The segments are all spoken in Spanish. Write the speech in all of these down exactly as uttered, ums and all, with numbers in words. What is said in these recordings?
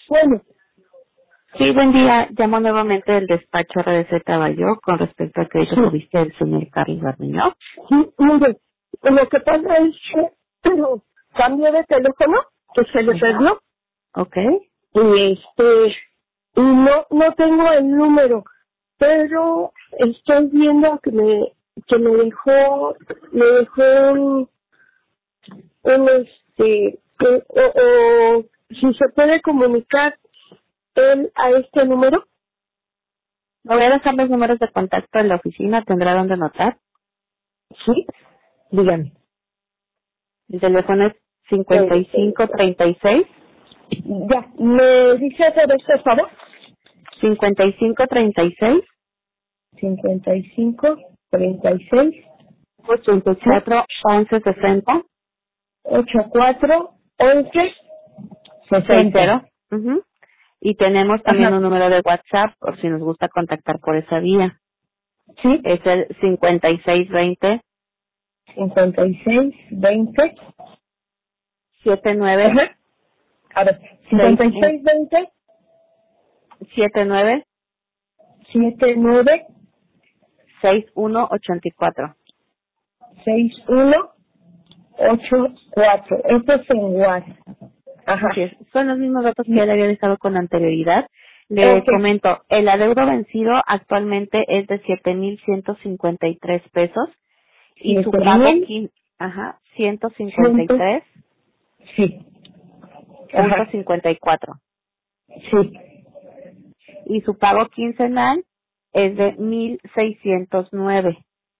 Bueno, Sí, buen día. Llamo nuevamente del despacho R D Z Bayo con respecto al crédito sí, que tuviste del señor Carlos Barniño. sí, mire, lo que pasa es que pero, cambié de teléfono, que se le Ajá. perdió, Ok. y este, y no, no tengo el número, pero estoy viendo que me, que me dejó, me dejó un, un este, que- o, o si se puede comunicar él a este número. Le voy a dejar los números de contacto en la oficina. ¿Tendrá dónde anotar? Sí, dígame. El teléfono es cincuenta y Este, cinco treinta y seis, ya, ¿me dice por este favor? cincuenta y cinco treinta y seis, cincuenta y cinco, treinta y seis, ochenta y sí, cuatro once sesenta, ochenta y cuatro, once, sesenta. sesenta. Ujú. Y tenemos también Ajá, un número de WhatsApp por si nos gusta contactar por esa vía. sí, Es el cincuenta y seis veinte, cincuenta y seis, veinte, setenta y nueve ajá, a ver, cincuenta sesenta y y uno, seis, veinte, setenta y nueve setenta y nueve, sesenta y uno ochenta y cuatro. sesenta y uno, ochenta y cuatro. Esto es en WhatsApp. Ajá, Así es. Son los mismos datos que sí, él había dejado con anterioridad. Le ok, comento, el adeudo vencido actualmente es de siete mil ciento cincuenta y tres pesos y su siete pago, mil, quin- ajá, ciento cincuenta y ciento, tres sí, punto ajá, cincuenta y cuatro. sí, Y su pago quincenal es de mil seiscientos nueve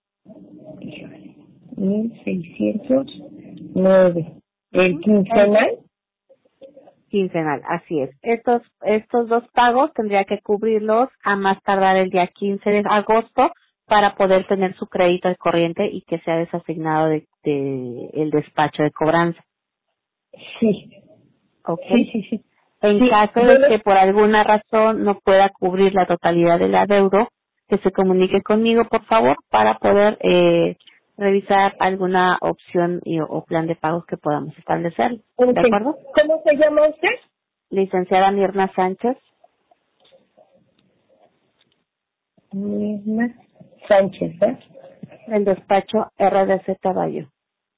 mil seiscientos nueve. El Ujú. El quincenal, quincenal, así es. Estos, estos dos pagos tendría que cubrirlos a más tardar el día quince de agosto para poder tener su crédito al corriente y que sea desasignado de, de el despacho de cobranza. sí, ¿Ok? sí, sí, sí. En Sí, caso yo de le, que por alguna razón no pueda cubrir la totalidad del adeudo, que se comunique conmigo, por favor, para poder eh, revisar alguna opción y, o plan de pagos que podamos establecer. ¿De ok. acuerdo? ¿Cómo se llama usted? Licenciada Mirna Sánchez, Mirna Sánchez, ¿eh? del despacho R D Z Bayo.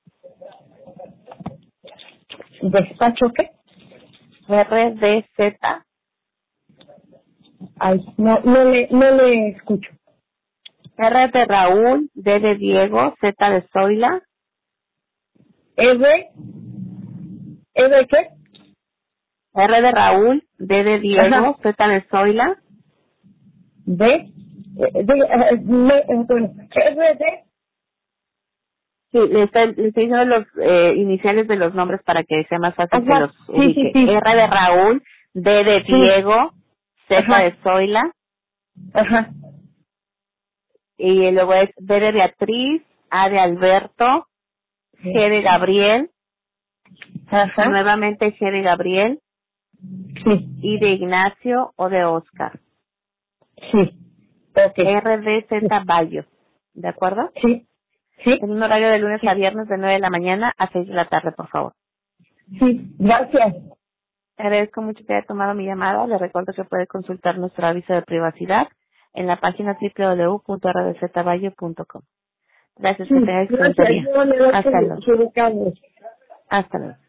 ¿Despacho qué? R D Z, Ay, no, no le, no le escucho. R de Raúl, D de Diego, Z de Zoila, ¿R? ¿R qué? R de Raúl, D de Ajá. Diego, Z de Zoila. ¿D? Eh, de, eh, me- eh, bueno, ¿R de? Sí, le estoy, le estoy diciendo los eh, iniciales de los nombres para que sea más fácil que los Ajá. Sí, sí, ubique. sí. R de Raúl, D de Sí. Diego, Z de Ajá. Zoila, Ajá. y luego es B de Beatriz, A de Alberto, G de Gabriel, Ajá. nuevamente G de Gabriel, Sí. I de Ignacio o de Oscar. Sí. Ok. R D Sí. Z Bayo. ¿De acuerdo? Sí. Sí. En un horario de lunes a Sí. viernes de nueve de la mañana a seis de la tarde, por favor. Sí. Gracias. Agradezco mucho que haya tomado mi llamada. Le recuerdo que puede consultar nuestro aviso de privacidad en la página doble u doble u doble u punto r d z valle punto com. Gracias, Sí. que tenga excelente Gracias. día. Yo le doy Hasta luego. su, su recado. Hasta luego.